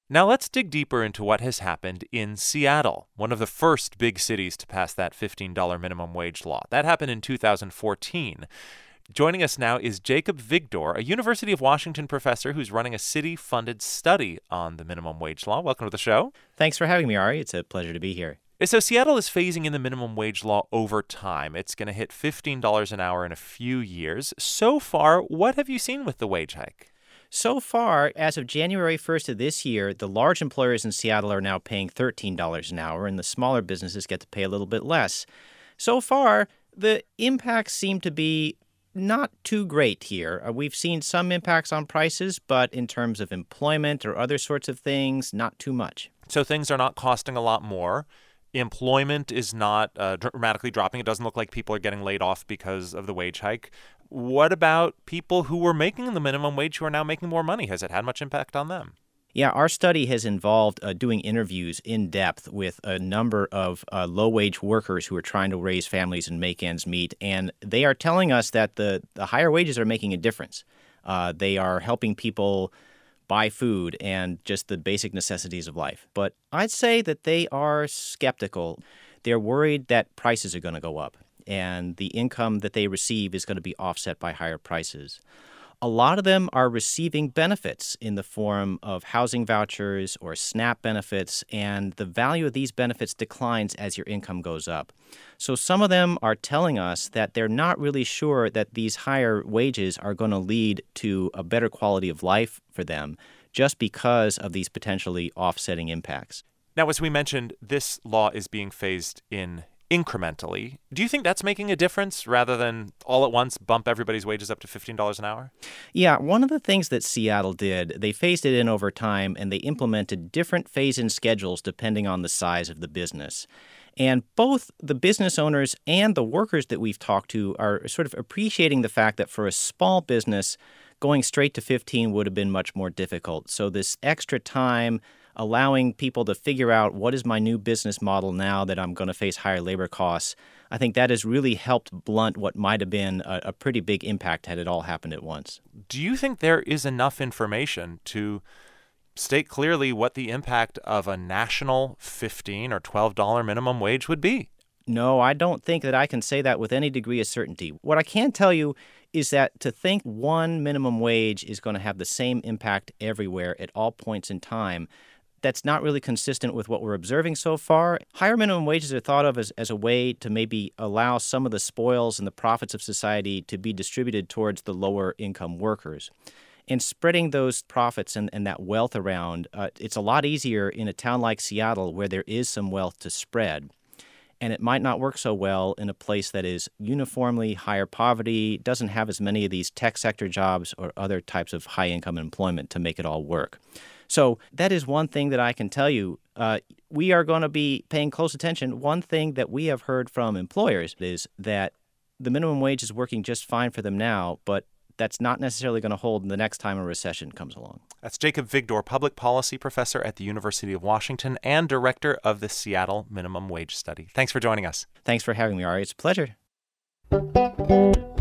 Now let's dig deeper into what has happened in Seattle, one of the first big cities to pass that $15 minimum wage law. That happened in 2014. Joining us now is Jacob Vigdor, a University of Washington professor who's running a city-funded study on the minimum wage law. Welcome to the show. Thanks for having me, Ari. It's a pleasure to be here. So Seattle is phasing in the minimum wage law over time. It's going to hit $15 an hour in a few years. So far, what have you seen with the wage hike? So far, as of January 1st of this year, the large employers in Seattle are now paying $13 an hour, and the smaller businesses get to pay a little bit less. So far, the impacts seem to be not too great here. We've seen some impacts on prices, but in terms of employment or other sorts of things, not too much. So things are not costing a lot more. Employment is not dramatically dropping. It doesn't look like people are getting laid off because of the wage hike. What about people who were making the minimum wage who are now making more money? Has it had much impact on them? Yeah, our study has involved doing interviews in depth with a number of low-wage workers who are trying to raise families and make ends meet, and they are telling us that the higher wages are making a difference. They are helping people buy food and just the basic necessities of life. But I'd say that they are skeptical. They're worried that prices are going to go up, and the income that they receive is going to be offset by higher prices. A lot of them are receiving benefits in the form of housing vouchers or SNAP benefits, and the value of these benefits declines as your income goes up. So some of them are telling us that they're not really sure that these higher wages are going to lead to a better quality of life for them just because of these potentially offsetting impacts. Now, as we mentioned, this law is being phased in incrementally. Do you think that's making a difference rather than all at once bump everybody's wages up to $15 an hour? Yeah, one of the things that Seattle did, they phased it in over time and they implemented different phase-in schedules depending on the size of the business. And both the business owners and the workers that we've talked to are sort of appreciating the fact that for a small business, going straight to 15 would have been much more difficult. So this extra time allowing people to figure out what is my new business model now that I'm going to face higher labor costs, I think that has really helped blunt what might have been a pretty big impact had it all happened at once. Do you think there is enough information to state clearly what the impact of a national $15 or $12 minimum wage would be? No, I don't think that I can say that with any degree of certainty. What I can tell you is that to think one minimum wage is going to have the same impact everywhere at all points in time, that's not really consistent with what we're observing so far. Higher minimum wages are thought of as a way to maybe allow some of the spoils and the profits of society to be distributed towards the lower income workers. And spreading those profits and that wealth around, it's a lot easier in a town like Seattle where there is some wealth to spread. And it might not work so well in a place that is uniformly higher poverty, doesn't have as many of these tech sector jobs or other types of high-income employment to make it all work. So that is one thing that I can tell you. We are going to be paying close attention. One thing that we have heard from employers is that the minimum wage is working just fine for them now, but that's not necessarily going to hold the next time a recession comes along. That's Jacob Vigdor, public policy professor at the University of Washington and director of the Seattle Minimum Wage Study. Thanks for joining us. Thanks for having me, Ari. It's a pleasure.